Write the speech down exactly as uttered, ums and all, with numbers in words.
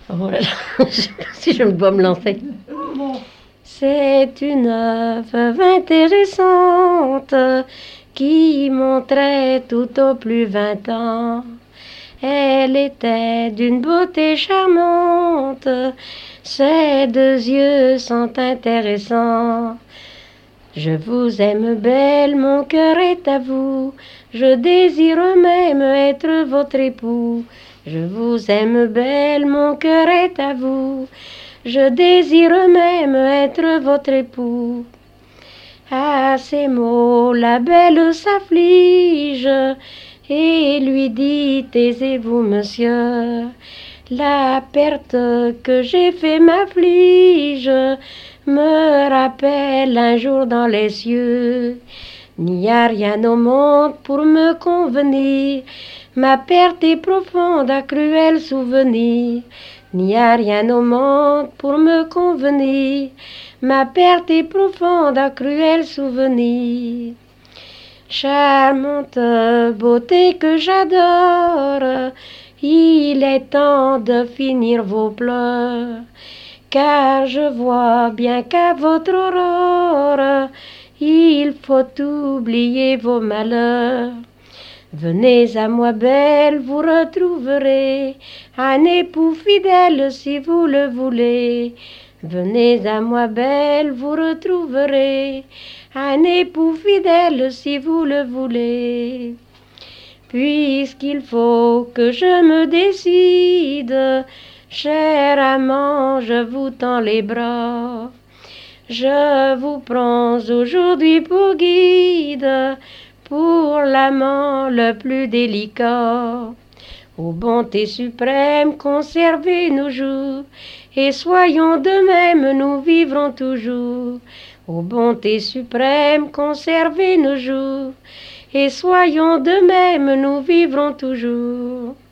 Oh là là, je ne sais pas si je dois me lancer. C'est une œuvre intéressante qui montrait tout au plus vingt ans. Elle était d'une beauté charmante, ses deux yeux sont intéressants. Je vous aime belle, mon cœur est à vous, je désire même être votre époux. Je vous aime belle, mon cœur est à vous, je désire même être votre époux. À ces mots, la belle s'afflige et lui dit: taisez-vous, monsieur, la perte que j'ai fait m'afflige, me rappelle un jour dans les cieux. Il n'y a rien au monde pour me convenir, ma perte est profonde, un cruel souvenir. Il n'y a rien au monde pour me convenir, ma perte est profonde, un cruel souvenir. Charmante beauté que j'adore, il est temps de finir vos pleurs, car je vois bien qu'à votre aurore, il faut oublier vos malheurs. Venez à moi belle, vous retrouverez un époux fidèle si vous le voulez. Venez à moi belle, vous retrouverez un époux fidèle si vous le voulez. Puisqu'il faut que je me décide, cher amant, je vous tends les bras. Je vous prends aujourd'hui pour guide, pour l'amant le plus délicat. Ô bonté suprême, conservez nos jours, et soyons de même, nous vivrons toujours. Ô bonté suprême, conservez nos jours, et soyons de même, nous vivrons toujours.